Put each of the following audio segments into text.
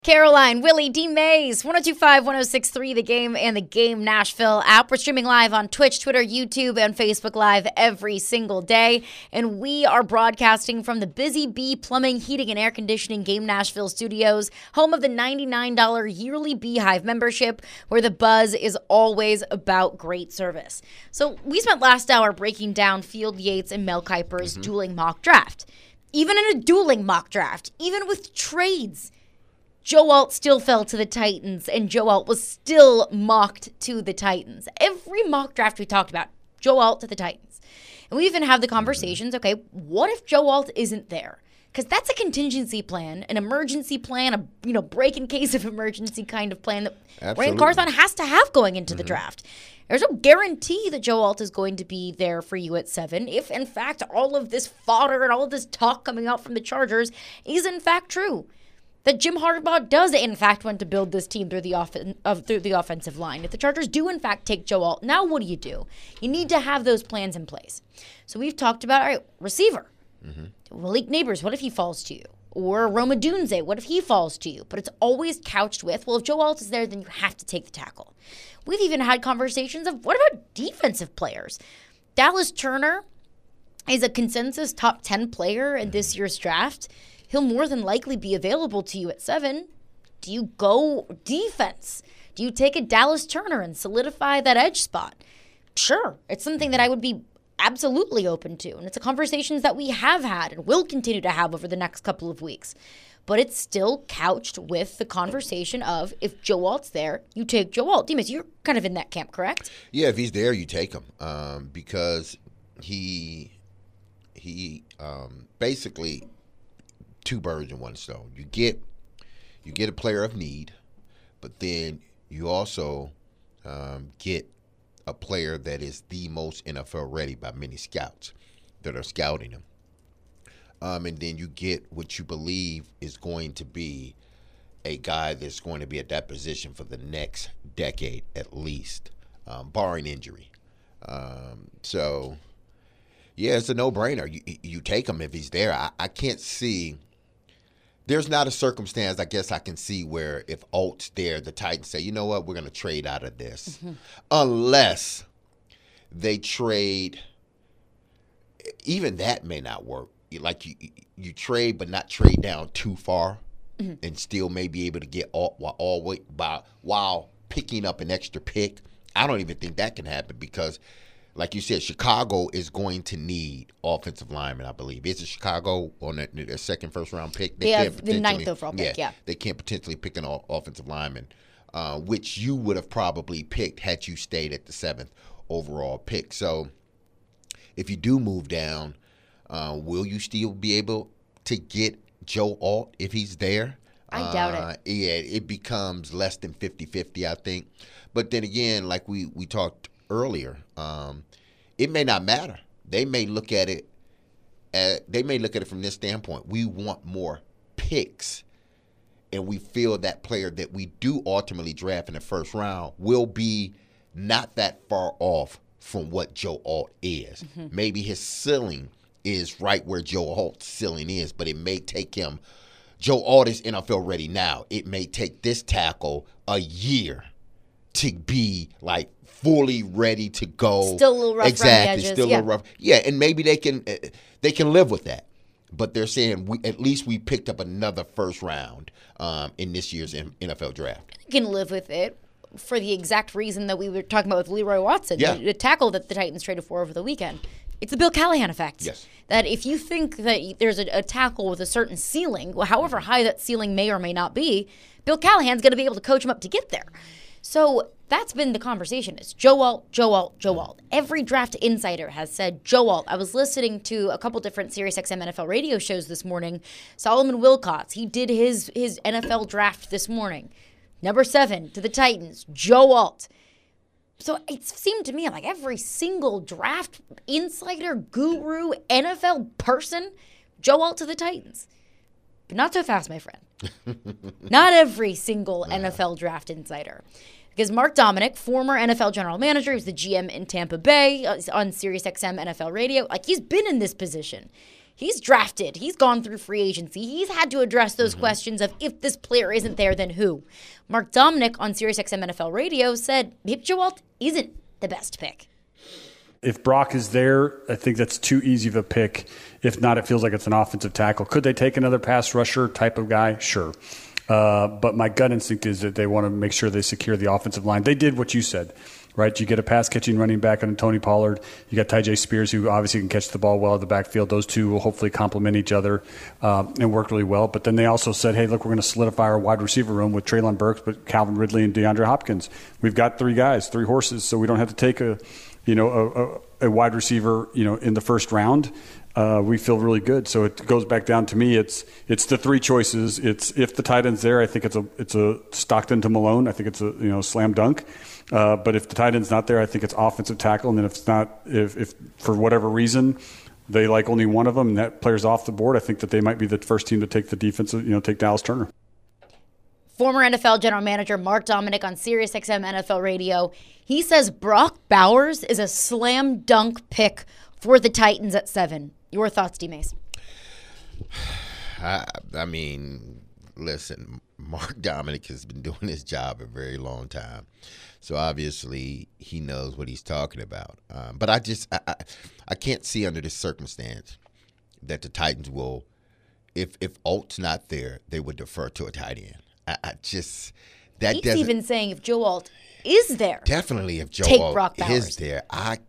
Caroline, Willie, D. Mays, 1025, 1063, The Game and The Game Nashville app. We're streaming live on Twitch, Twitter, YouTube, and Facebook Live every single day. And we are broadcasting from the Busy Bee Plumbing, Heating, and Air Conditioning Game Nashville studios, home of the $99 yearly Beehive membership, where the buzz is always about great service. So we spent last hour breaking down Field Yates and Mel Kiper's dueling mock draft. Even in a dueling mock draft, even with trades, Joe Alt still fell to the Titans, and Joe Alt was still mocked to the Titans. Every mock draft we talked about, Joe Alt to the Titans. And we even have the conversations, okay, what if Joe Alt isn't there? Because that's a contingency plan, an emergency plan, a break in case of emergency kind of plan that Ryan Carthon has to have going into the draft. There's no guarantee that Joe Alt is going to be there for you at 7 if, in fact, all of this fodder and all of this talk coming out from the Chargers is, in fact, true. That Jim Harbaugh does, in fact, want to build this team through the offensive line. If the Chargers do, in fact, take Joe Alt, now what do? You need to have those plans in place. So we've talked about, all right, receiver. Malik Neighbors, what if he falls to you? Or Roma Dunze, what if he falls to you? But it's always couched with, well, if Joe Alt is there, then you have to take the tackle. We've even had conversations of, what about defensive players? Dallas Turner is a consensus top 10 player in this year's draft. He'll more than likely be available to you at 7. Do you go defense? Do you take a Dallas Turner and solidify that edge spot? Sure. It's something that I would be absolutely open to. And it's a conversations that we have had and will continue to have over the next couple of weeks. But it's still couched with the conversation of, if Joe Alt's there, you take Joe Alt. Demas, you're kind of in that camp, correct? Yeah, if he's there, you take him because he basically two birds in one stone. You get a player of need, but then you also get a player that is the most NFL ready by many scouts that are scouting him. And then you get what you believe is going to be a guy that's going to be at that position for the next decade at least, barring injury. So, yeah, it's a no-brainer. You take him if he's there. I can't see. There's not a circumstance, I guess, I can see where if Alt's there, the Titans say, you know what, we're going to trade out of this. Unless they trade, even that may not work. Like you trade, but not trade down too far and still may be able to get while picking up an extra pick. I don't even think that can happen because, like you said, Chicago is going to need offensive linemen, I believe. Is it Chicago on their second first-round pick? They have the 9th overall pick, yeah. They can't potentially pick an offensive lineman, which you would have probably picked had you stayed at the 7th overall pick. So if you do move down, will you still be able to get Joe Alt if he's there? I doubt it. Yeah, it becomes less than 50-50, I think. But then again, like we talked earlier, it may not matter. They may look at it from this standpoint. We want more picks, and we feel that player that we do ultimately draft in the first round will be not that far off from what Joe Alt is. Maybe his ceiling is right where Joe Alt's ceiling is, but it may take him. Joe Alt is NFL ready now. It may take this tackle a year to be like fully ready to go. Still a little rough around the edges. Still a little rough. Yeah, and maybe they can live with that. But they're saying at least we picked up another first round in this year's NFL draft. You can live with it for the exact reason that we were talking about with Leroy Watson, the tackle that the Titans traded for over the weekend. It's the Bill Callahan effect. Yes. That if you think that there's a tackle with a certain ceiling, however high that ceiling may or may not be, Bill Callahan's going to be able to coach him up to get there. So that's been the conversation. It's Joe Alt, Joe Alt, Joe Alt. Every draft insider has said Joe Alt. I was listening to a couple different SiriusXM NFL radio shows this morning. Solomon Wilcots, he did his NFL draft this morning. Number 7 to the Titans, Joe Alt. So it seemed to me like every single draft insider, guru, NFL person, Joe Alt to the Titans. But not so fast, my friend. Not every single NFL draft insider. Because Mark Dominic, former NFL general manager, who's the GM in Tampa Bay on SiriusXM NFL radio, like he's been in this position. he's drafted. He's gone through free agency. He's had to address those questions of if this player isn't there, then who? Mark Dominic on SiriusXM NFL Radio said Joe Alt isn't the best pick. If Brock is there, I think that's too easy of a pick. If not, it feels like it's an offensive tackle. Could they take another pass rusher type of guy? Sure. But my gut instinct is that they want to make sure they secure the offensive line. They did what you said, right? You get a pass-catching running back on Tony Pollard. You got Tyjae Spears, who obviously can catch the ball well at the backfield. Those two will hopefully complement each other and work really well. But then they also said, hey, look, we're going to solidify our wide receiver room with Treylon Burks, but Calvin Ridley and DeAndre Hopkins. We've got 3 guys, 3 horses, so we don't have to take a wide receiver, in the first round. We feel really good. So it goes back down to me. It's the 3 choices. It's if the tight end's there, I think it's a Stockton to Malone. I think it's a slam dunk. But if the tight end's not there, I think it's offensive tackle. And then if it's not, if for whatever reason they like only one of them and that player's off the board, I think that they might be the first team to take the defensive, take Dallas Turner. Former NFL general manager Mark Dominic on SiriusXM NFL Radio. He says Brock Bowers is a slam dunk pick for the Titans at 7. Your thoughts, D. Mays? I mean, listen, Mark Dominic has been doing his job a very long time. So obviously he knows what he's talking about. But I can't see under this circumstance that the Titans will, if Alt's not there, they would defer to a tight end. He's even saying if Joe Alt is there. Definitely if Joe take Alt Brock Bowers. is there.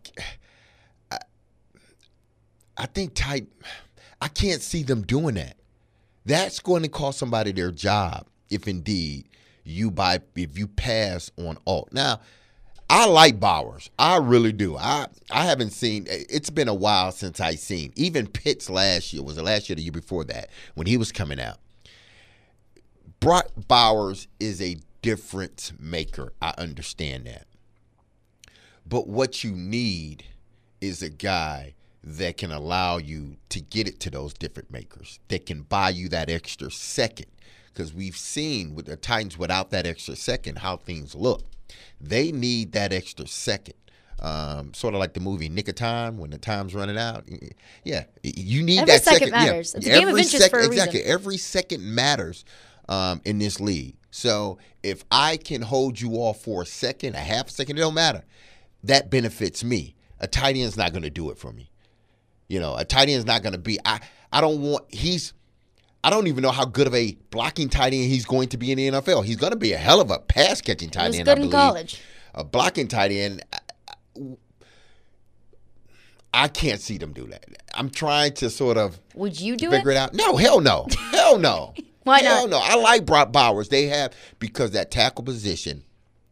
I think I can't see them doing that. That's going to cost somebody their job if indeed if you pass on Alt. Now, I like Bowers. I really do. I haven't seen – it's been a while since I seen – even Pitts last year, was it last year or the year before that, when he was coming out. Brock Bowers is a difference maker. I understand that. But what you need is a guy that can allow you to get it to those different makers, that can buy you that extra second. Because we've seen with the Titans without that extra second how things look. They need that extra second. Sort of like the movie Nick of Time, when the time's running out. Yeah, you need every that second. Matters. Yeah, it's a game of inches for a exactly. reason. Every second matters in this league. So if I can hold you off for a second, a half a second, it don't matter. That benefits me. A tight end's not going to do it for me. A tight end's not going to be. I don't even know how good of a blocking tight end he's going to be in the NFL. He's going to be a hell of a pass catching tight end. He was good in college. A blocking tight end. I can't see them do that. I'm trying to sort of. Would you do figure it out? No, hell no, hell no. Why not? Hell no. I like Brock Bowers. They have, because that tackle position.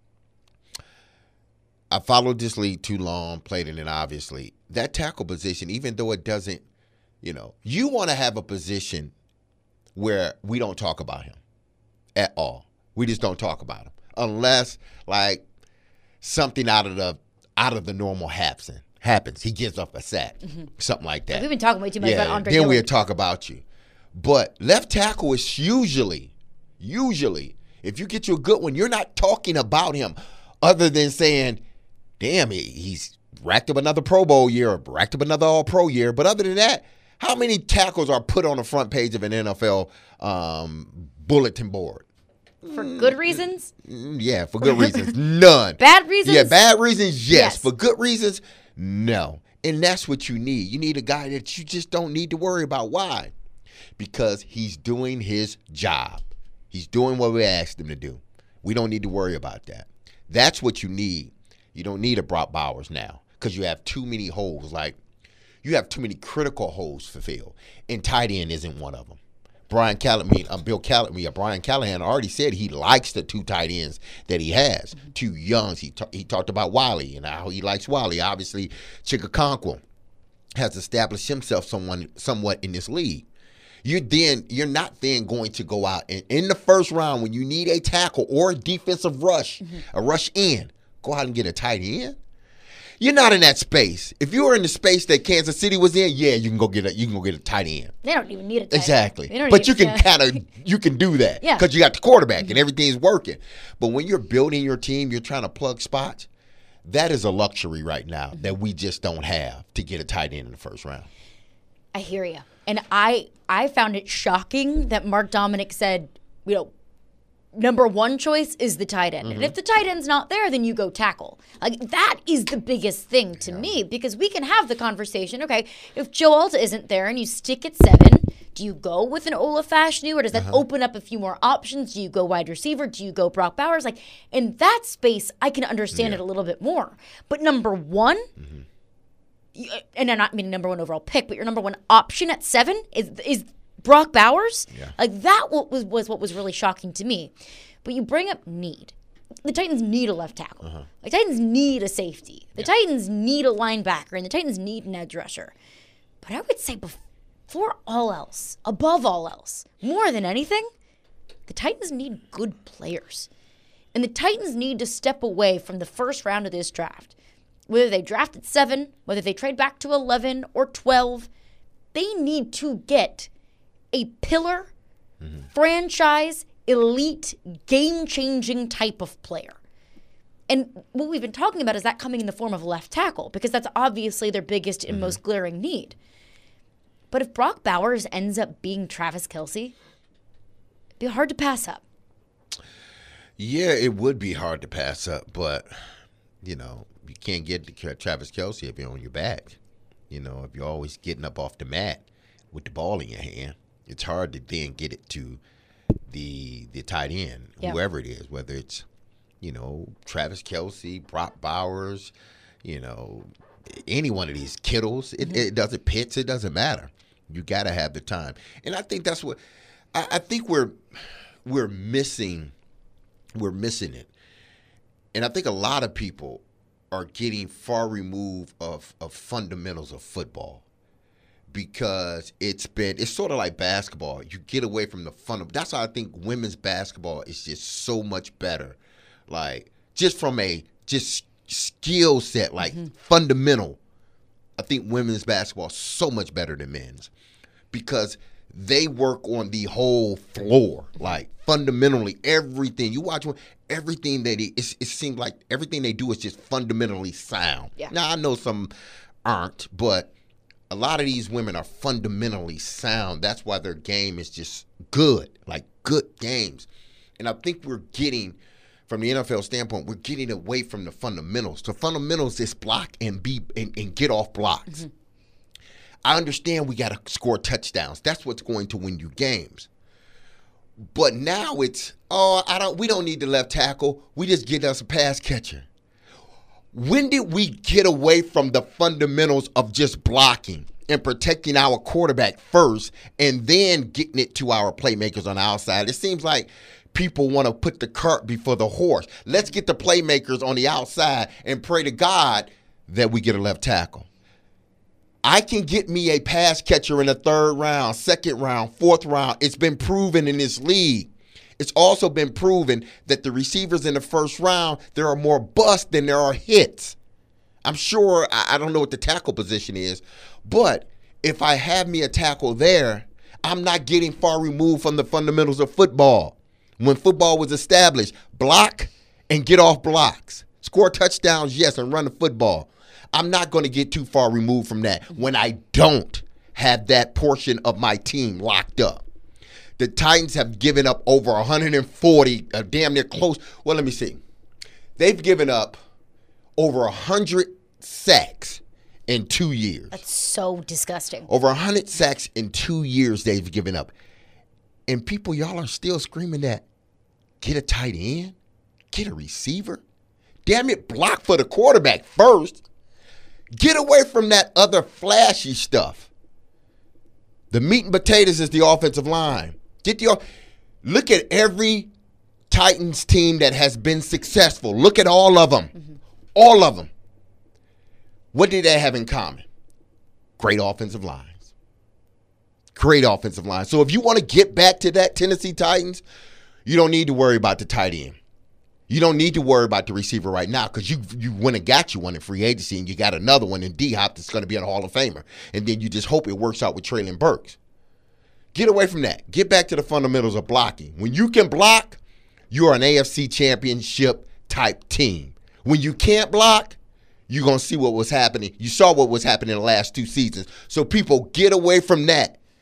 I followed this league too long, played in it, obviously. That tackle position, even though it doesn't, you want to have a position where we don't talk about him at all. We just don't talk about him unless like something out of the normal happens. He gives up a sack, something like that. We've been talking way too much about Andre Then Dillon. we'll talk about you. But left tackle is usually, if you get you a good one, you're not talking about him other than saying, damn, he's racked up another Pro Bowl year, or racked up another All-Pro year. But other than that, how many tackles are put on the front page of an NFL bulletin board? For good reasons? Yeah, for good reasons. None. Bad reasons? Yeah, bad reasons, yes. For good reasons, no. And that's what you need. You need a guy that you just don't need to worry about. Why? Because he's doing his job. He's doing what we asked him to do. We don't need to worry about that. That's what you need. You don't need a Brock Bowers now because you have too many holes. Like, you have too many critical holes to fill, and tight end isn't one of them. Brian Callahan already said he likes the 2 tight ends that he has. 2 youngs. He talked about Wiley and how he likes Wiley. Obviously, Chikakonkwo has established himself somewhat in this league. You're not then going to go out and in the first round when you need a tackle or a defensive rush, a rush in, go out and get a tight end. You're not in that space. If you were in the space that Kansas City was in, yeah, you can go get a tight end. They don't even need a tight end. Exactly. But you can do that because you got the quarterback and everything's working. But when you're building your team, you're trying to plug spots. That is a luxury right now that we just don't have to get a tight end in the first round. I hear you. And I found it shocking that Mark Dominic said, number one choice is the tight end. And if the tight end's not there, then you go tackle. Like, that is the biggest thing to me, because we can have the conversation. Okay, if Joe Alta isn't there and you stick at 7, do you go with an Ola Fashanu, or does that open up a few more options? Do you go wide receiver? Do you go Brock Bowers? Like, in that space, I can understand it a little bit more. But number one, and I'm not meaning number one overall pick, but your number one option at 7 is Brock Bowers. Like, that was what was really shocking to me. But you bring up need. The Titans need a left tackle. The Titans need a safety. The Titans need a linebacker, and the Titans need an edge rusher. But I would say before all else, above all else, more than anything, the Titans need good players. And the Titans need to step away from the first round of this draft. Whether they draft at 7, whether they trade back to 11 or 12, they need to get a pillar, franchise, elite, game-changing type of player. And what we've been talking about is that coming in the form of left tackle, because that's obviously their biggest and most glaring need. But if Brock Bowers ends up being Travis Kelce, it'd be hard to pass up. Yeah, it would be hard to pass up, but, you can't get to Travis Kelce if you're on your back. If you're always getting up off the mat with the ball in your hand, it's hard to then get it to the tight end, whoever it is, whether it's, Travis Kelce, Brock Bowers, any one of these Kittles. It doesn't Pitts. It doesn't matter. You got to have the time. And I think that's what I think we're missing. We're missing it. And I think a lot of people are getting far removed of fundamentals of football, because it's sort of like basketball. You get away from the fun. That's why I think women's basketball is just so much better. Like, just from a skill set, like fundamental. I think women's basketball is so much better than men's, because they work on the whole floor. Like, fundamentally, everything. You watch everything it seems like everything they do is just fundamentally sound. Yeah. Now, I know some aren't, but a lot of these women are fundamentally sound. That's why their game is just good, like good games. And I think we're getting, from the NFL standpoint, we're getting away from the fundamentals. The fundamentals is block and get off blocks. I understand we got to score touchdowns. That's what's going to win you games. But now it's, we don't need the left tackle. We just get us a pass catcher. When did we get away from the fundamentals of just blocking and protecting our quarterback first and then getting it to our playmakers on the outside? It seems like people want to put the cart before the horse. Let's get the playmakers on the outside and pray to God that we get a left tackle. I can get me a pass catcher in the 3rd round, 2nd round, 4th round. It's been proven in this league. It's also been proven that the receivers in the 1st round, there are more busts than there are hits. I'm sure, I don't know what the tackle position is, but if I have me a tackle there, I'm not getting far removed from the fundamentals of football. When football was established, block and get off blocks. Score touchdowns, yes, and run the football. I'm not going to get too far removed from that when I don't have that portion of my team locked up. The Titans have given up over 140, damn near close. Well, let me see. They've given up over 100 sacks in 2 years. That's so disgusting. Over 100 sacks in 2 years they've given up. And people, y'all are still screaming that, get a tight end, get a receiver. Damn it, block for the quarterback first. Get away from that other flashy stuff. The meat and potatoes is the offensive line. Look at every Titans team that has been successful. Look at all of them. All of them. What do they have in common? Great offensive lines. Great offensive lines. So if you want to get back to that Tennessee Titans, you don't need to worry about the tight end. You don't need to worry about the receiver right now, because you went and got you one in free agency, and you got another one in D-Hop that's going to be a Hall of Famer. And then you just hope it works out with Treylon Burks. Get away from that. Get back to the fundamentals of blocking. When you can block, you are an AFC championship type team. When you can't block, you're going to see what was happening. You saw what was happening in the last 2 seasons. So people, get away from that.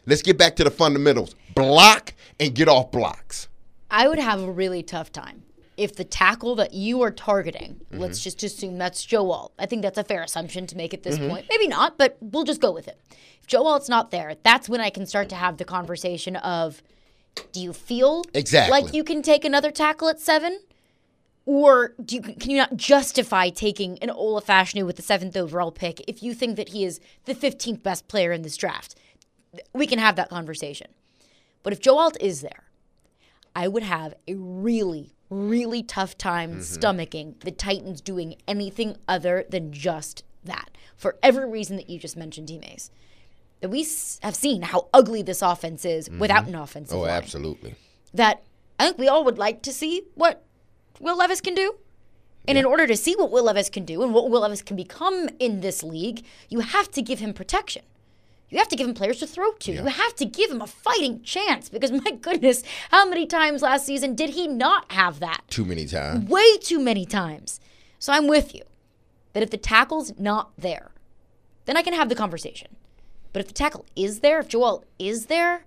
Let's get back to the fundamentals. Block and get off blocks. I would have a really tough time if the tackle that you are targeting, let's just assume that's Joe Alt. I think that's a fair assumption to make at this point. Maybe not, but we'll just go with it. If Joe Alt's not there, that's when I can start to have the conversation of, do you feel like you can take another tackle at 7? Or can you not justify taking an Ola Fashanu with the 7th overall pick if you think that he is the 15th best player in this draft? We can have that conversation. But if Joe Alt is there, I would have a really, really tough time stomaching the Titans doing anything other than just that. For every reason that you just mentioned, T-Mays. That we have seen how ugly this offense is without an offensive line. Oh, absolutely. That I think we all would like to see what Will Levis can do. And in order to see what Will Levis can do and what Will Levis can become in this league, you have to give him protection. You have to give him players to throw to. You have to give him a fighting chance because, my goodness, how many times last season did he not have that? Too many times. Way too many times. So I'm with you that if the tackle's not there, then I can have the conversation. But if the tackle is there, if Joel is there,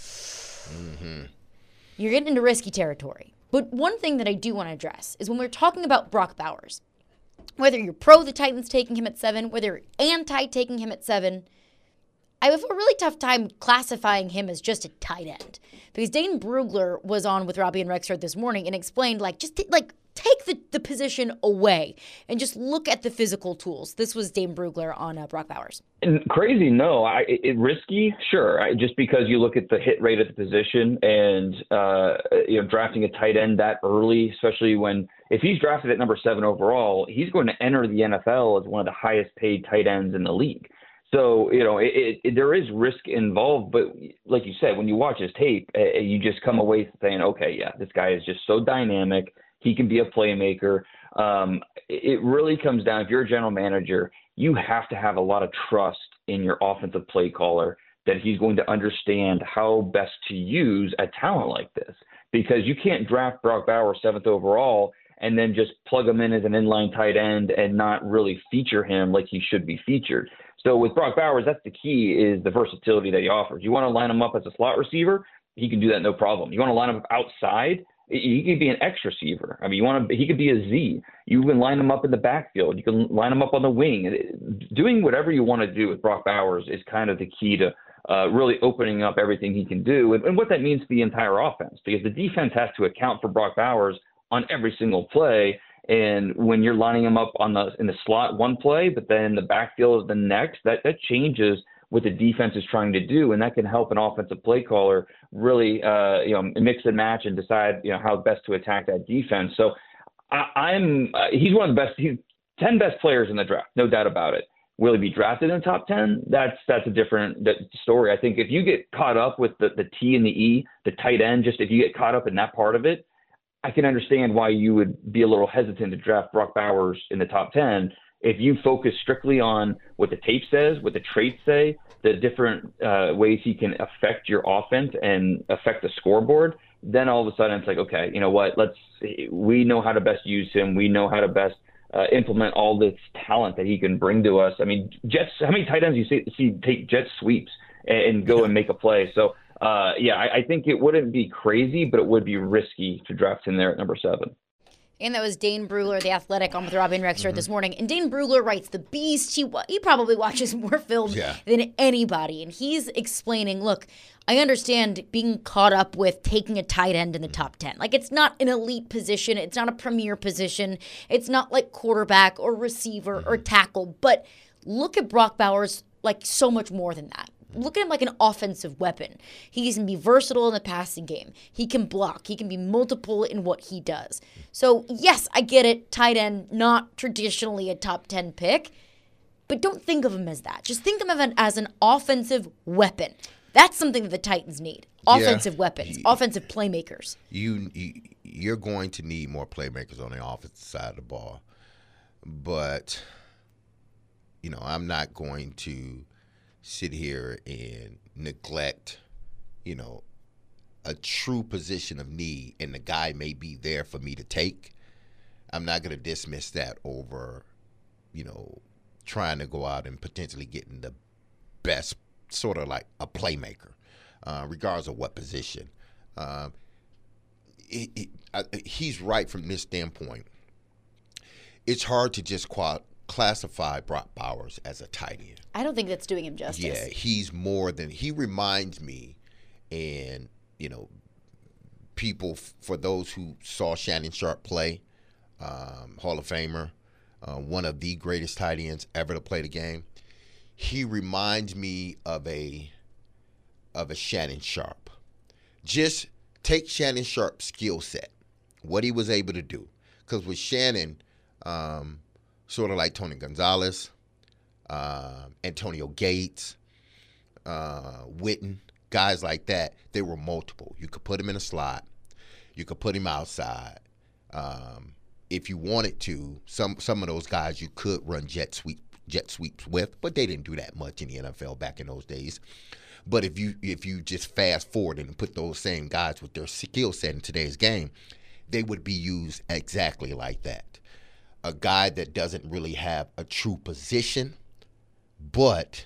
you're getting into risky territory. But one thing that I do want to address is when we're talking about Brock Bowers, whether you're pro the Titans taking him at 7, whether you're anti taking him at 7, I have a really tough time classifying him as just a tight end. Because Dane Brugler was on with Robbie and Rexford this morning and explained, take the position away and just look at the physical tools. This was Dane Brugler on Brock Bowers. And crazy, no. Risky, sure. Just because you look at the hit rate at the position and drafting a tight end that early, especially if he's drafted at number 7 overall, he's going to enter the NFL as one of the highest paid tight ends in the league. So, there is risk involved, but like you said, when you watch his tape, you just come away saying, okay, yeah, this guy is just so dynamic. He can be a playmaker. It really comes down, if you're a general manager, you have to have a lot of trust in your offensive play caller that he's going to understand how best to use a talent like this, because you can't draft Brock Bowers 7th overall and then just plug him in as an inline tight end and not really feature him like he should be featured. So with Brock Bowers, that's the key, is the versatility that he offers. You want to line him up as a slot receiver, he can do that no problem. You want to line him up outside, he could be an X receiver. I mean, he could be a Z. You can line him up in the backfield. You can line him up on the wing. Doing whatever you want to do with Brock Bowers is kind of the key to really opening up everything he can do and what that means to the entire offense, because the defense has to account for Brock Bowers on every single play. And when you're lining them up in the slot one play, but then the backfield is the next, that changes what the defense is trying to do, and that can help an offensive play caller really mix and match and decide how best to attack that defense. So he's one of the best. He's 10 best players in the draft, no doubt about it. Will he be drafted in the top 10? That's a different story. I think if you get caught up with the T and the E, the tight end, just if you get caught up in that part of it, I can understand why you would be a little hesitant to draft Brock Bowers in the top 10. If you focus strictly on what the tape says, what the traits say, the different ways he can affect your offense and affect the scoreboard, then all of a sudden it's like, okay, you know what? We know how to best use him. We know how to best implement all this talent that he can bring to us. I mean, how many tight ends you see take jet sweeps and go and make a play? So, I think it wouldn't be crazy, but it would be risky to draft him there at number 7. And that was Dane Brugler, The Athletic, on with Robbie and Rexford this morning. And Dane Brugler writes, the Beast, he probably watches more film than anybody. And he's explaining, look, I understand being caught up with taking a tight end in the top 10. Like, it's not an elite position. It's not a premier position. It's not like quarterback or receiver or tackle. But look at Brock Bowers like so much more than that. Look at him like an offensive weapon. He can be versatile in the passing game. He can block. He can be multiple in what he does. So, yes, I get it. Tight end, not traditionally a top 10 pick. But don't think of him as that. Just think of him as an offensive weapon. That's something that the Titans need. Offensive weapons. Offensive playmakers. You're going to need more playmakers on the offensive side of the ball. But, I'm not going to sit here and neglect, a true position of need, and the guy may be there for me to take. I'm not going to dismiss that over, trying to go out and potentially getting the best, sort of like a playmaker. regardless of what position. He's right from this standpoint. It's hard to just classify Brock Bowers as a tight end. I don't think that's doing him justice. Yeah, he's more than, he reminds me, and, people, for those who saw Shannon Sharpe play, Hall of Famer, one of the greatest tight ends ever to play the game, he reminds me of a Shannon Sharpe. Just take Shannon Sharpe's skill set, what he was able to do. Because with Shannon, sort of like Tony Gonzalez, Antonio Gates, Witten, guys like that, they were multiple. You could put him in a slot. You could put him outside. If you wanted to, some of those guys you could run jet sweeps with, but they didn't do that much in the NFL back in those days. But if you just fast forward and put those same guys with their skill set in today's game, they would be used exactly like that. A guy that doesn't really have a true position, but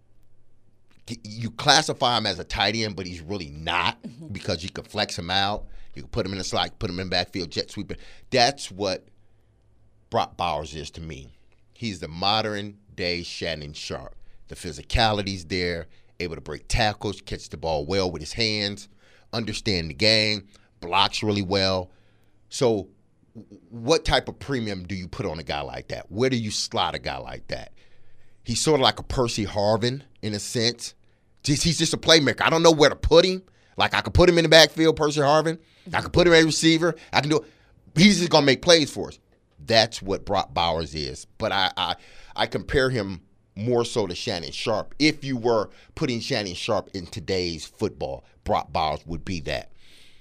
you classify him as a tight end, but he's really not, because you could flex him out. You can put him in the slot, put him in backfield, jet sweeper. That's what Brock Bowers is to me. He's the modern-day Shannon Sharpe. The physicality's there, able to break tackles, catch the ball well with his hands, understand the game, blocks really well. So what type of premium do you put on a guy like that? Where do you slot a guy like that? He's sort of like a Percy Harvin in a sense. He's just a playmaker. I don't know where to put him. Like, I could put him in the backfield, Percy Harvin. I could put him as a receiver. I can do it. He's just going to make plays for us. That's what Brock Bowers is. But I compare him more so to Shannon Sharpe. If you were putting Shannon Sharpe in today's football, Brock Bowers would be that.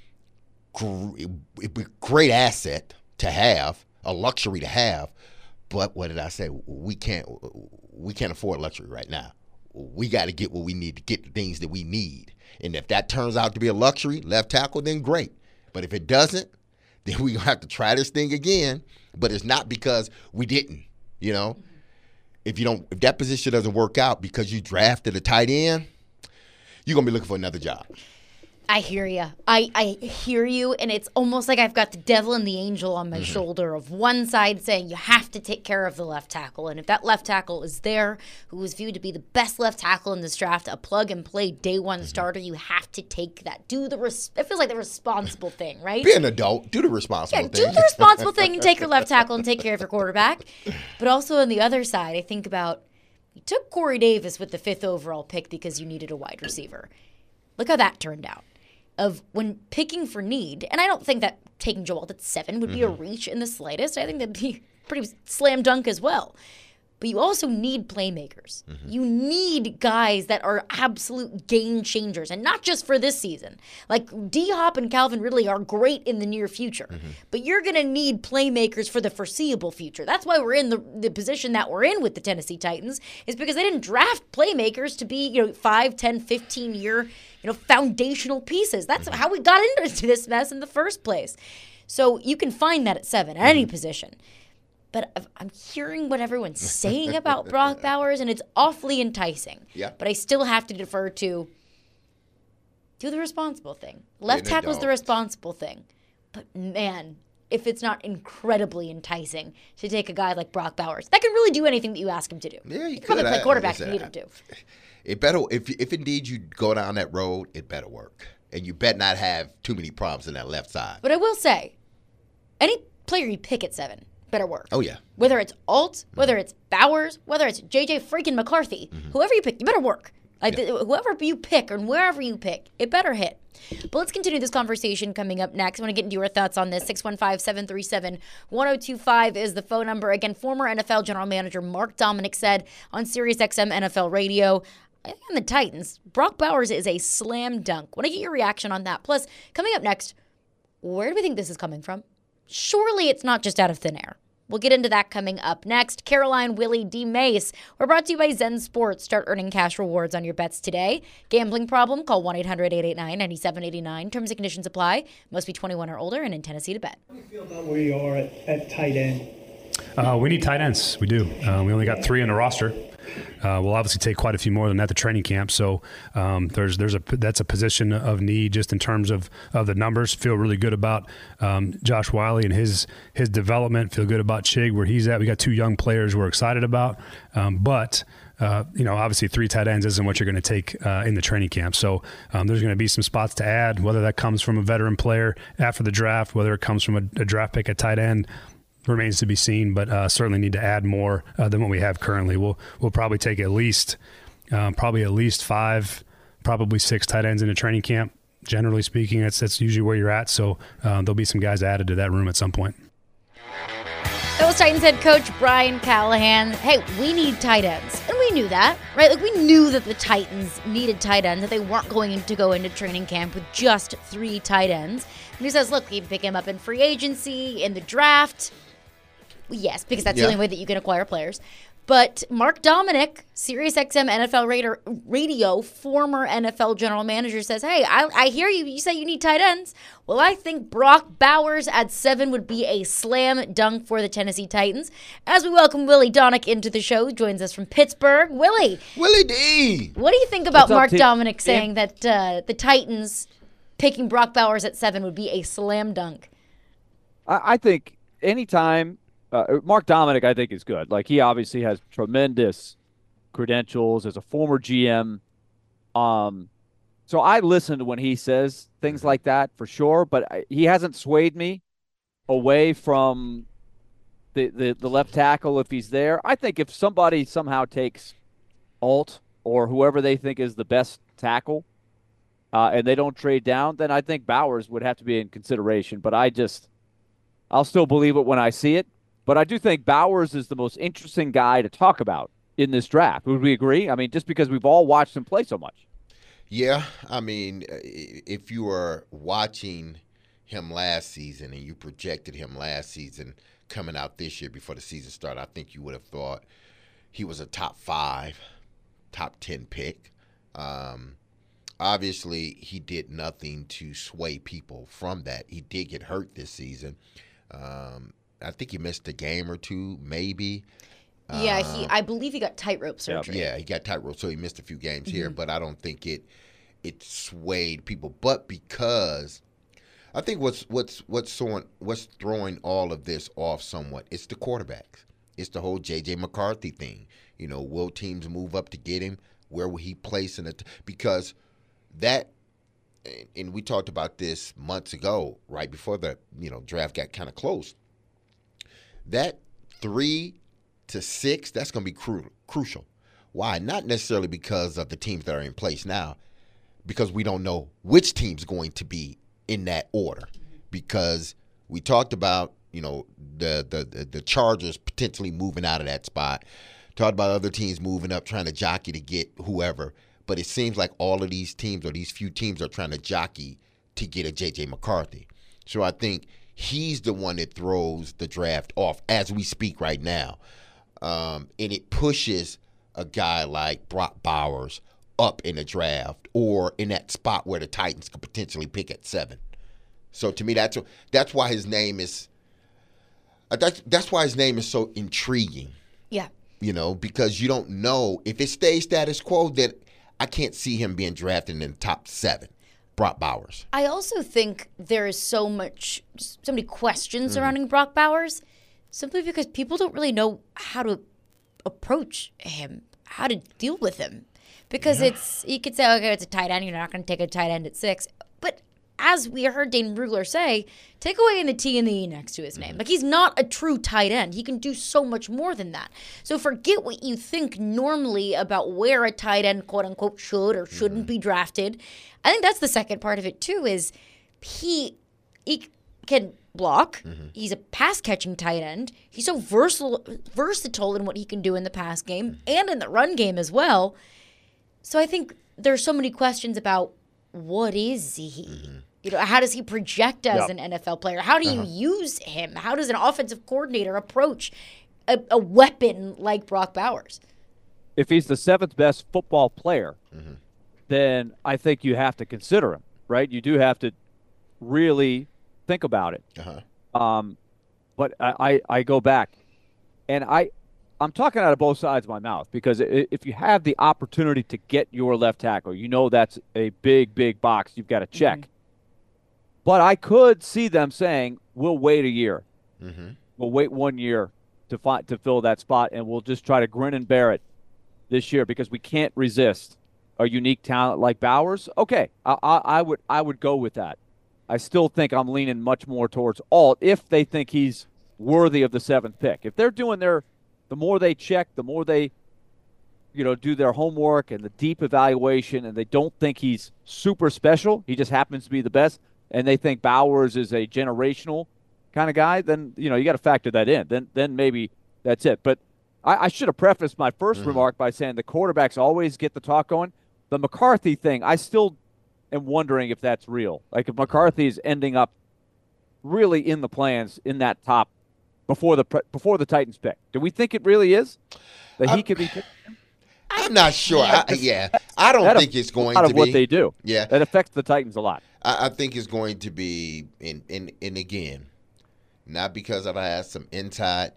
It'd be a great asset to have, a luxury to have. But what did I say? We can't afford luxury right now. We got to get what we need to get the things that we need. And if that turns out to be a luxury, left tackle, then great. But if it doesn't, then we're going to have to try this thing again. But it's not because we didn't, If that position doesn't work out because you drafted a tight end, you're going to be looking for another job. I hear you. I hear you, and it's almost like I've got the devil and the angel on my shoulder, of one side saying you have to take care of the left tackle, and if that left tackle is there, who is viewed to be the best left tackle in this draft, a plug-and-play day one starter, you have to take that. It feels like the responsible thing, right? Be an adult. Do the responsible thing. Do the responsible thing and take your left tackle and take care of your quarterback. But also on the other side, I think about, you took Corey Davis with the 5th overall pick because you needed a wide receiver. Look how that turned out. Of when picking for need, and I don't think that taking Joe Alt at 7 would be a reach in the slightest. I think that'd be pretty slam dunk as well. But you also need playmakers. You need guys that are absolute game changers, and not just for this season. Like D-Hop and Calvin Ridley are great in the near future, but you're going to need playmakers for the foreseeable future. That's why we're in the position that we're in with the Tennessee Titans, is because they didn't draft playmakers to be 5, 10, 15-year foundational pieces. That's how we got into this mess in the first place. So you can find that at 7 at any position. But I'm hearing what everyone's saying about Brock Bowers, and it's awfully enticing. Yeah. But I still have to defer to do the responsible thing. Left tackle's the responsible thing. But, man, if it's not incredibly enticing to take a guy like Brock Bowers, that can really do anything that you ask him to do. Yeah, you can probably play quarterback if you need him to. It better, if indeed you go down that road, it better work. And you better not have too many problems in that left side. But I will say, any player you pick at 7 better work. Oh, yeah. Whether it's Alt, whether it's Bowers, whether it's J.J. freaking McCarthy, whoever you pick, you better work. Whoever you pick and wherever you pick, it better hit. But let's continue this conversation coming up next. I want to get into your thoughts on this. 615-737-1025 is the phone number. Again, former NFL general manager Mark Dominik said on SiriusXM NFL Radio, I think on the Titans, Brock Bowers is a slam dunk. Want to get your reaction on that. Plus, coming up next, where do we think this is coming from? Surely it's not just out of thin air. We'll get into that coming up next. Caroline, Willie, D. Mace. We're brought to you by Zen Sports. Start earning cash rewards on your bets today. Gambling problem? Call 1-800-889-9789. Terms and conditions apply. Must be 21 or older and in Tennessee to bet. How do you feel about where you are at tight end? We need tight ends. We do. We only got 3 in the roster. We'll obviously take quite a few more than that to training camp. So that's a position of need just in terms of the numbers. Feel really good about Josh Wiley and his development. Feel good about Chig where he's at. We got 2 young players we're excited about. But obviously 3 tight ends isn't what you're going to take in the training camp. So there's going to be some spots to add, whether that comes from a veteran player after the draft, whether it comes from a draft pick at tight end. Remains to be seen, but certainly need to add more than what we have currently. We'll probably take at least 5, probably 6 tight ends in a training camp. Generally speaking, that's usually where you're at. So there'll be some guys added to that room at some point. That was Titans head coach Brian Callahan. Hey, we need tight ends. And we knew that, right? Like, we knew that the Titans needed tight ends, that they weren't going to go into training camp with just 3 tight ends. And he says, look, we can pick him up in free agency, in the draft. Yes, because that's the only way that you can acquire players. But Mark Dominic, SiriusXM NFL Radio, former NFL general manager, says, hey, I hear you. You say you need tight ends. Well, I think Brock Bowers at 7 would be a slam dunk for the Tennessee Titans. As we welcome Willie Donick into the show, he joins us from Pittsburgh. Willie D. What do you think about Mark Dominic saying that the Titans picking Brock Bowers at 7 would be a slam dunk? I think anytime Mark Dominic, I think, is good. Like, he obviously has tremendous credentials as a former GM. So I listen to when he says things like that for sure, but he hasn't swayed me away from the left tackle if he's there. I think if somebody somehow takes Alt or whoever they think is the best tackle and they don't trade down, then I think Bowers would have to be in consideration. But I'll still believe it when I see it. But I do think Bowers is the most interesting guy to talk about in this draft. Would we agree? I mean, just because we've all watched him play so much. Yeah, I mean, if you were watching him last season and you projected him last season coming out this year before the season started, I think you would have thought he was a top 5, top 10 pick. Obviously, he did nothing to sway people from that. He did get hurt this season. I think he missed a game or 2, maybe. Yeah, I believe he got tightrope surgery. Yeah, he got tightrope, so he missed a few games here. But I don't think it swayed people. But because I think what's throwing all of this off somewhat, it's the quarterbacks. It's the whole J.J. McCarthy thing. Will teams move up to get him? Where will he place in it? Because that. And we talked about this months ago, right before the draft got kind of close. That 3 to 6, that's going to be crucial. Why? Not necessarily because of the teams that are in place now, because we don't know which team's going to be in that order. Because we talked about the Chargers potentially moving out of that spot. Talked about other teams moving up, trying to jockey to get whoever. But it seems like all of these teams or these few teams are trying to jockey to get a J.J. McCarthy. So I think he's the one that throws the draft off as we speak right now. And it pushes a guy like Brock Bowers up in the draft or in that spot where the Titans could potentially pick at 7. So to me, that's why his name is that's why his name is so intriguing. Yeah. Because you don't know if it stays status quo, then I can't see him being drafted in the top 7. Brock Bowers. I also think there is so many questions surrounding Brock Bowers, simply because people don't really know how to approach him, how to deal with him. Because you could say, okay, it's a tight end. You're not going to take a tight end at 6. But as we heard Dane Brugler say, take away the T and the E next to his name. Like, he's not a true tight end. He can do so much more than that. So forget what you think normally about where a tight end, quote unquote, should or shouldn't be drafted. I think that's the second part of it too, is he can block. He's a pass-catching tight end. He's so versatile in what he can do in the pass game and in the run game as well. So I think there's so many questions about what is he? How does he project as an NFL player? How do you use him? How does an offensive coordinator approach a weapon like Brock Bowers? If he's the 7th best football player, then I think you have to consider him, right? You do have to really think about it. But I go back. And I'm talking out of both sides of my mouth because if you have the opportunity to get your left tackle, that's a big, big box you've got to check. Mm-hmm. But I could see them saying, we'll wait a year. Mm-hmm. We'll wait 1 year to fill that spot, and we'll just try to grin and bear it this year because we can't resist a unique talent like Bowers. Okay, I would go with that. I still think I'm leaning much more towards Alt if they think he's worthy of the 7th pick. If they're doing the more they check, the more they do their homework and the deep evaluation, and they don't think he's super special, he just happens to be the best, and they think Bowers is a generational kind of guy, then you got to factor that in. Then maybe that's it. But I should have prefaced my first remark by saying the quarterbacks always get the talk going. The McCarthy thing, I still am wondering if that's real. Like if McCarthy is ending up really in the plans in that top before the Titans pick. Do we think it really is that he could be picked? I'm not sure. I don't think it's going to be. A lot of what they do. Yeah. That affects the Titans a lot. I think it's going to be, and again, not because I have inside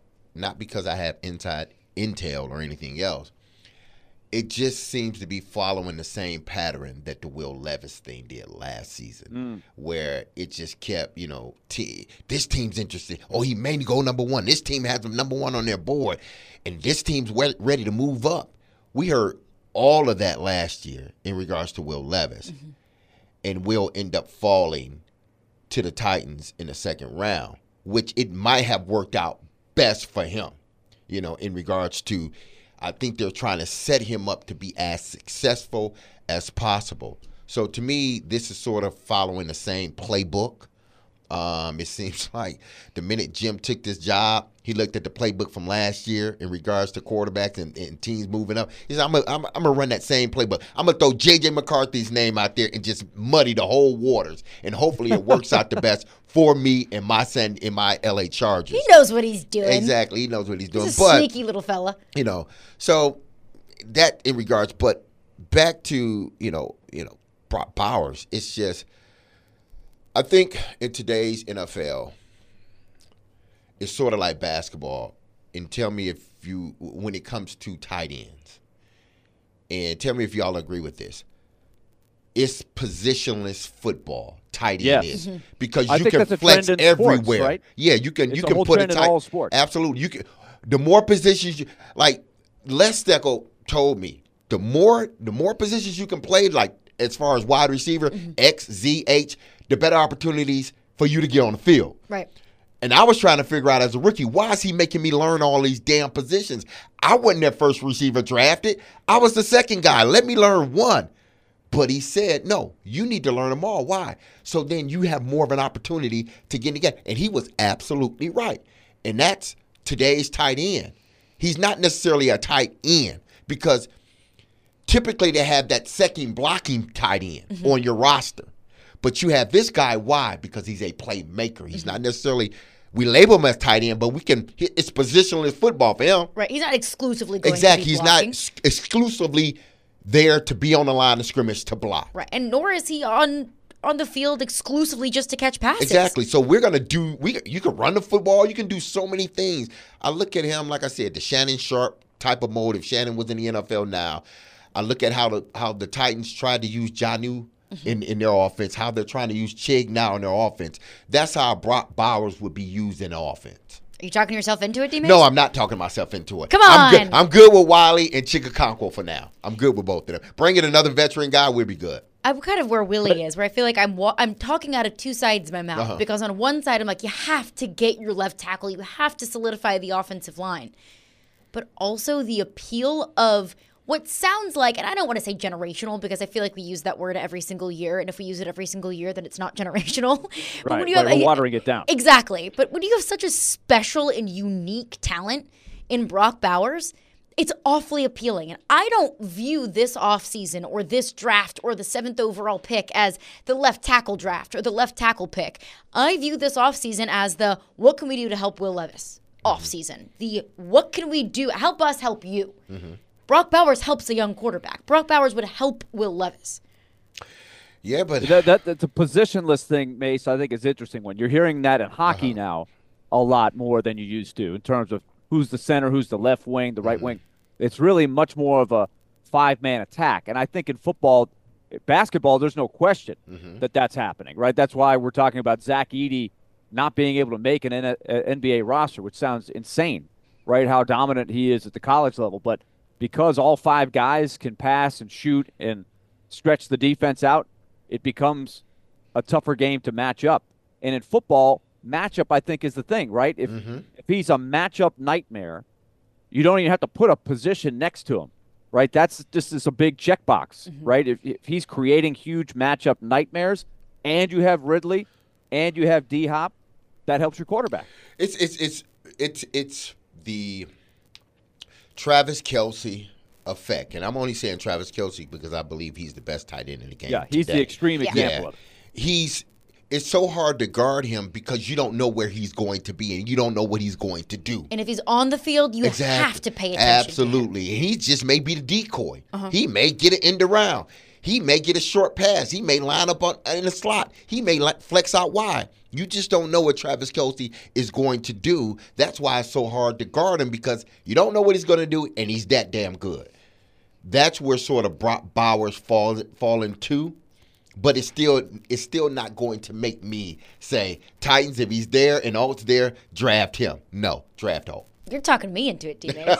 intel or anything else. It just seems to be following the same pattern that the Will Levis thing did last season, where it just kept, this team's interested. Oh, he may go number one. This team has him number one on their board, and this team's ready to move up. We heard all of that last year in regards to Will Levis, and Will end up falling to the Titans in the second round, which it might have worked out best for him, in regards to, I think they're trying to set him up to be as successful as possible. So to me, this is sort of following the same playbook. It seems like the minute Jim took this job, he looked at the playbook from last year in regards to quarterbacks and teams moving up. He said, I'm going to run that same playbook. I'm going to throw J.J. McCarthy's name out there and just muddy the whole waters. And hopefully it works out the best for me and my son in my L.A. Chargers. He knows what he's doing. Exactly. He knows what he's doing. He's a sneaky little fella. So that in regards. But back to, Bowers, it's just, I think in today's NFL, it's sort of like basketball. And tell me when it comes to tight ends, and tell me if y'all agree with this. It's positionless football. Tight end is because you can flex everywhere. Sports, right? Yeah, you can. You can put a tight. All sports. Absolutely, you can. The more positions like Les Steckel told me, the more positions you can play, like as far as wide receiver, X, Z, H, the better opportunities for you to get on the field. Right. And I was trying to figure out as a rookie, why is he making me learn all these damn positions? I wasn't that first receiver drafted. I was the second guy. Let me learn one. But he said, no, you need to learn them all. Why? So then you have more of an opportunity to get together. And he was absolutely right. And that's today's tight end. He's not necessarily a tight end because typically they have that second blocking tight end on your roster. But you have this guy, why? Because he's a playmaker. He's not necessarily, we label him as tight end, but it's positionless football for him. Right. He's not exclusively going exactly. to be He's blocking. not exclusively there to be on the line of scrimmage to block. Right. And nor is he on the field exclusively just to catch passes. Exactly. So we're going to you can run the football. You can do so many things. I look at him, like I said, the Shannon Sharp type of mode. If Shannon was in the NFL now, I look at how the Titans tried to use Jonnu in their offense, how they're trying to use Chig now in their offense. That's how Brock Bowers would be used in the offense. Are you talking yourself into it, D-Mace? No, I'm not talking myself into it. Come on. I'm good with Wiley and Chigakonkwo for now. I'm good with both of them. Bring in another veteran guy, we'll be good. I'm kind of where Willie is, where I feel like I'm talking out of two sides of my mouth. Because on one side, I'm like, you have to get your left tackle. You have to solidify the offensive line. But also the appeal of what sounds like, and I don't want to say generational because I feel like we use that word every single year. And if we use it every single year, then it's not generational. Right, when you have, we're watering it down. Exactly. But when you have such a special and unique talent in Brock Bowers, it's awfully appealing. And I don't view this offseason or this draft or the 7th overall pick as the left tackle draft or the left tackle pick. I view this offseason as the what can we do to help Will Levis offseason. The what can we do? Help us help you. Brock Bowers helps a young quarterback. Brock Bowers would help Will Levis. Yeah, but that's a positionless thing, Mace. I think is interesting when you're hearing that in hockey now a lot more than you used to in terms of who's the center, who's the left wing, the right wing. It's really much more of a 5-man attack. And I think in football, basketball, there's no question that that's happening, right? That's why we're talking about Zach Edey not being able to make an NBA roster, which sounds insane, right? How dominant he is at the college level. But because all 5 guys can pass and shoot and stretch the defense out, it becomes a tougher game to match up. And in football, matchup, I think, is the thing, right? If he's a matchup nightmare, you don't even have to put a position next to him, right? That's just a big checkbox, right? If he's creating huge matchup nightmares and you have Ridley and you have D-Hop, that helps your quarterback. It's the Travis Kelce effect. And I'm only saying Travis Kelce because I believe he's the best tight end in the game. Yeah, he's today. the extreme example of it. It's so hard to guard him because you don't know where he's going to be and you don't know what he's going to do. And if he's on the field, you have to pay attention. Absolutely. And he just may be the decoy. He may get it end around. He may get a short pass. He may line up in the slot. He may flex out wide. You just don't know what Travis Kelce is going to do. That's why it's so hard to guard him because you don't know what he's going to do, and he's that damn good. That's where sort of Brock Bowers fall into. But it's still not going to make me say, Titans, if he's there and Alt's there, draft him. No, draft Alt. You're talking me into it, D-Mays.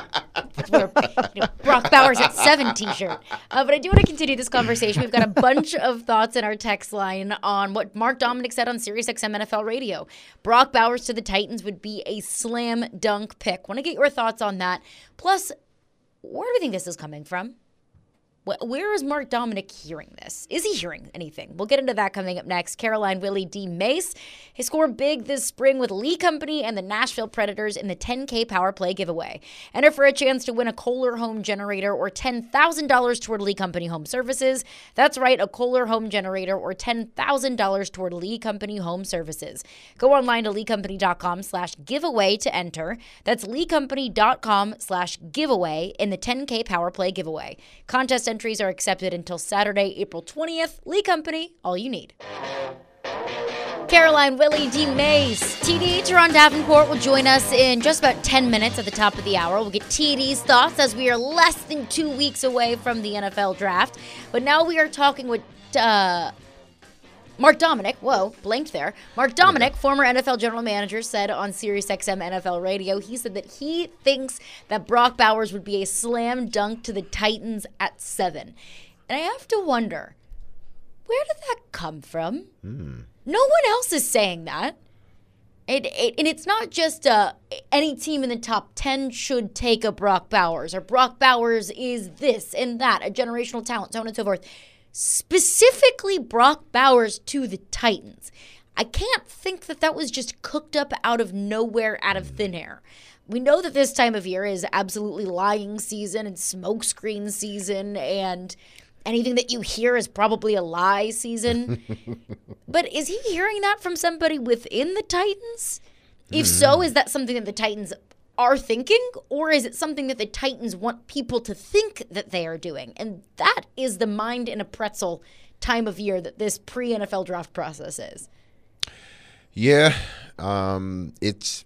Brock Bowers at 7 t-shirt. But I do want to continue this conversation. We've got a bunch of thoughts in our text line on what Mark Dominic said on SiriusXM NFL Radio. Brock Bowers to the Titans would be a slam dunk pick. Want to get your thoughts on that. Plus, where do you think this is coming from? Where is Mark Dominic hearing this? Is he hearing anything? We'll get into that coming up next. Caroline Willie D. Mace has scored big this spring with Lee Company and the Nashville Predators in the 10K Power Play giveaway. Enter for a chance to win a Kohler home generator or $10,000 toward Lee Company Home Services. That's right, a Kohler home generator or $10,000 toward Lee Company Home Services. Go online to leecompany.com/giveaway to enter. That's leecompany.com/giveaway in the 10K Power Play giveaway. Contest entries are accepted until Saturday, April 20th. Lee Company, all you need. Caroline Willie D. Mays. TD Teron Davenport will join us in just about 10 minutes at the top of the hour. We'll get TD's thoughts as we are less than 2 weeks away from the NFL draft. But now we are talking with Mark Dominic. Whoa, blinked there. Mark Dominic, former NFL general manager, said on SiriusXM NFL Radio, he said that he thinks that Brock Bowers would be a slam dunk to the Titans at 7. And I have to wonder, where did that come from? No one else is saying that. And it's not just any team in the top 10 should take a Brock Bowers, or Brock Bowers is this and that, a generational talent, so on and so forth. Specifically Brock Bowers to the Titans. I can't think that was just cooked up out of nowhere, out of thin air. We know that this time of year is absolutely lying season and smokescreen season, and anything that you hear is probably a lie season. But is he hearing that from somebody within the Titans? If so, is that something that the Titans are thinking, or is it something that the Titans want people to think that they are doing? And that is the mind in a pretzel time of year that this pre-NFL draft process is. Yeah, it's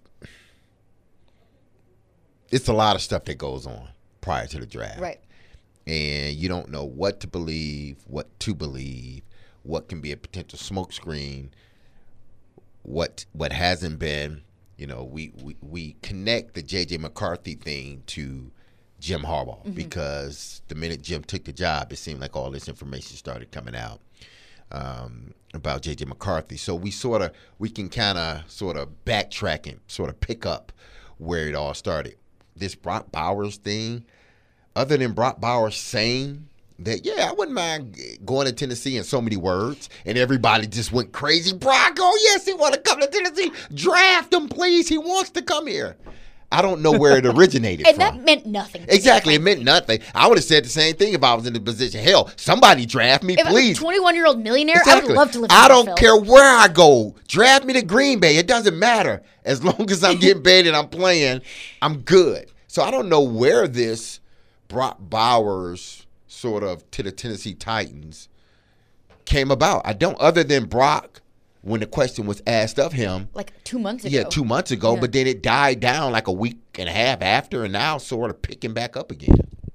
a lot of stuff that goes on prior to the draft. Right. And you don't know what to believe, what can be a potential smokescreen, what hasn't been. You know, we connect the J.J. McCarthy thing to Jim Harbaugh because the minute Jim took the job, it seemed like all this information started coming out about J.J. McCarthy. So we can kind of sort of backtrack and sort of pick up where it all started. This Brock Bowers thing, other than Brock Bowers saying that, yeah, I wouldn't mind going to Tennessee in so many words, and everybody just went crazy. Brock, oh, yes, he want to come to Tennessee. Draft him, please. He wants to come here. I don't know where it originated and from. And that meant nothing. Exactly. It meant nothing. I would have said the same thing if I was in the position. Hell, somebody draft me, please. If I was a 21-year-old millionaire, exactly. I would love to live in I don't Nashville. care where I go. Draft me to Green Bay. It doesn't matter. As long as I'm getting paid and I'm playing, I'm good. So I don't know where this Brock Bowers sort of to the Tennessee Titans came about. I don't, other than Brock when the question was asked of him. Like 2 months ago. Yeah, 2 months ago, Yeah. but then it died down like a week and a half after, and now sort of picking back up again.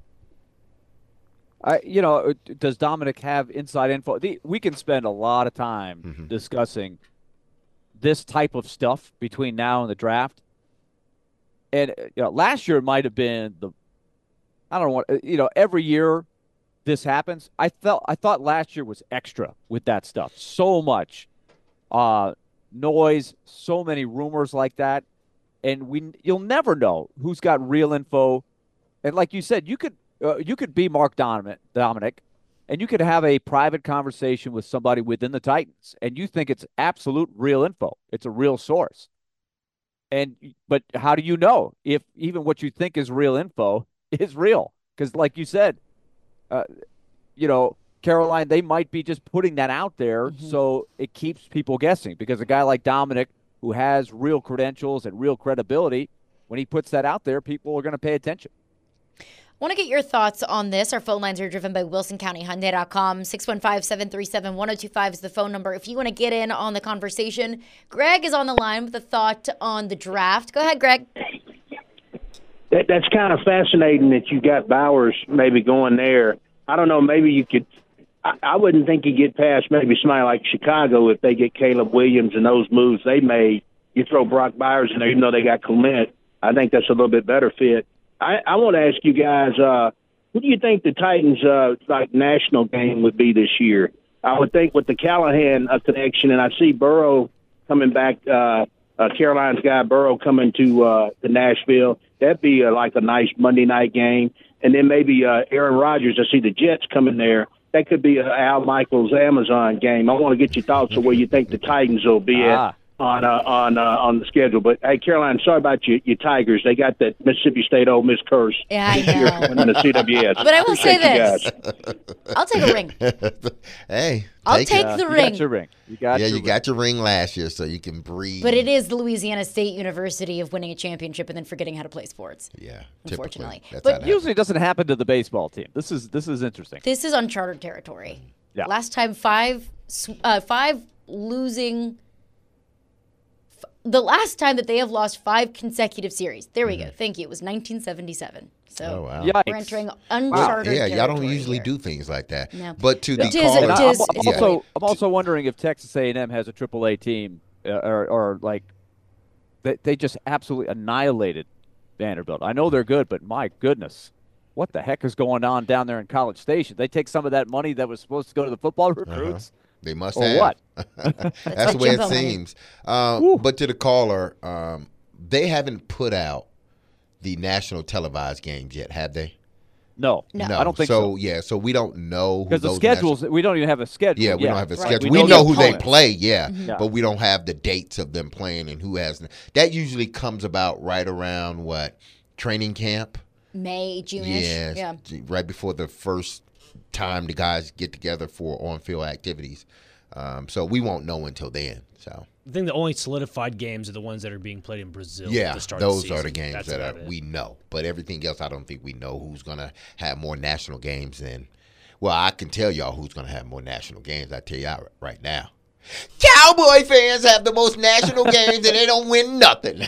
Does Dominic have inside info? We can spend a lot of time Mm-hmm. discussing this type of stuff between now and the draft. And last year might have been I don't know, every year this happens. I thought last year was extra with that stuff. So much noise, so many rumors like that, and you'll never know who's got real info. And like you said, you could be Mark Dominic, and you could have a private conversation with somebody within the Titans, and you think it's absolute real info. It's a real source. But how do you know if even what you think is real info is real? Because like you said, Caroline, they might be just putting that out there so it keeps people guessing. Because a guy like Dominic, who has real credentials and real credibility, when he puts that out there, people are going to pay attention. I want to get your thoughts on this. Our phone lines are driven by WilsonCountyHyundai.com. 615-737-1025 is the phone number. If you want to get in on the conversation, Greg is on the line with a thought on the draft. Go ahead, Greg. That's kind of fascinating that you got Bowers maybe going there. I don't know, maybe you could – I wouldn't think you get past maybe somebody like Chicago if they get Caleb Williams and those moves they made. You throw Brock Bowers in there, even though they got Clement. I think that's a little bit better fit. I want to ask you guys, who do you think the Titans' national game would be this year? I would think with the Callahan connection, and I see Burrow coming back, Caroline's guy Burrow coming to Nashville. That'd be like a nice Monday night game. And then maybe Aaron Rodgers, I see the Jets coming there. That could be an Al Michaels Amazon game. I want to get your thoughts on where you think the Titans will be at on the schedule. But hey, Caroline, sorry about your Tigers. They got that Mississippi State Ole Miss curse. Yeah, I know. Winning the CWS. But I will say Appreciate you this. guys. I'll take a ring. Hey, I'll take the You ring. got your ring. You got your ring last year, so you can breathe. But it is the Louisiana State University of winning a championship and then forgetting how to play sports. Yeah, Unfortunately. typically, that's But how that Usually it doesn't happen to the baseball team. This is interesting. This is uncharted territory. Yeah. Last time five losing. The last time that they have lost 5 consecutive series. There we go. Thank you. It was 1977. So Oh, wow. Yikes. we're entering uncharted Yeah, y'all don't territory usually here. do things like that. No. But to the It is- caller, it is- it's I'm also wondering if Texas A&M has a AAA team or like they just absolutely annihilated Vanderbilt. I know they're good, but my goodness, what the heck is going on down there in College Station? They take some of that money that was supposed to go to the football recruits. they must Or have. what? That's the way it Jimbo money. seems. But to the caller, they haven't put out the national televised games yet, have they? No, I don't think so. Yeah, so we don't know who Because the those schedules, we don't even have a schedule. Yeah, we don't have a Right. schedule. We We know know the who they opponents. play, yeah, Yeah. but we don't have the dates of them playing and who has. That usually comes about right around training camp. May, June-ish. Yes, Yeah. right before the first time the guys get together for on-field activities. So we won't know until then. So I think the only solidified games are the ones that are being played in Brazil. yeah, at the start those of the are season. the games That's that about it. we know. But everything else, I don't think we know who's going to have more national games than. Well, I can tell y'all who's going to have more national games. I tell y'all right now. Cowboy fans have the most national games and they don't win nothing.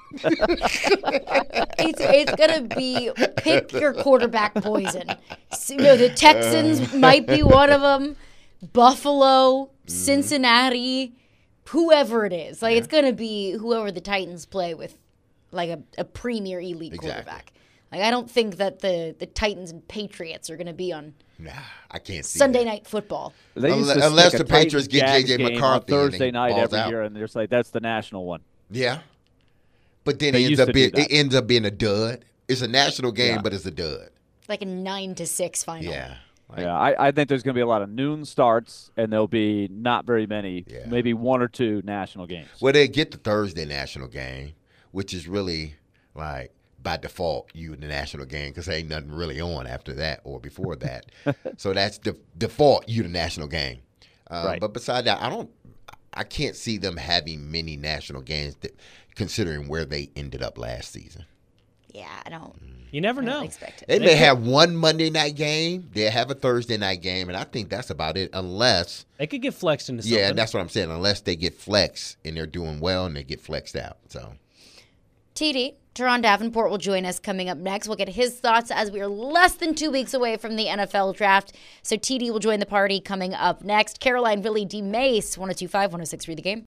It's gonna be pick your quarterback poison. So, the Texans might be one of them. Buffalo, Cincinnati, whoever it is. It's gonna be whoever the Titans play with, like a premier elite Exactly. quarterback. I don't think that the Titans and Patriots are gonna be on Nah, I can't see Sunday that. night football. They used to Unless stick a the Patriots get Titans J.J. Jags game McCarthy on and Thursday they night balls every out. year, and they're just like, that's the national one. Yeah, but then They it used to do that. ends up being a dud. It's a national game, Yeah. but it's a dud. Like a 9-6 final. Yeah. Yeah, I think there's going to be a lot of noon starts, and there'll be not very many, Yeah. maybe 1 or 2 national games. Well, they get the Thursday national game, which is really by default you in the national game because ain't nothing really on after that or before that. So that's the default you the national game. Right. But beside that, I can't see them having many national games considering where they ended up last season. I don't. You never know. Expect it. They may have one Monday night game. They have a Thursday night game, and I think that's about it. Unless They could get flexed into something. yeah, that's what I'm saying. Unless they get flexed and they're doing well and they get flexed out. So TD, Teron Davenport will join us coming up next. We'll get his thoughts as we are less than 2 weeks away from the NFL draft. So TD will join the party coming up next. Caroline Billy D. Mace, 102.5, 106.3 The Game.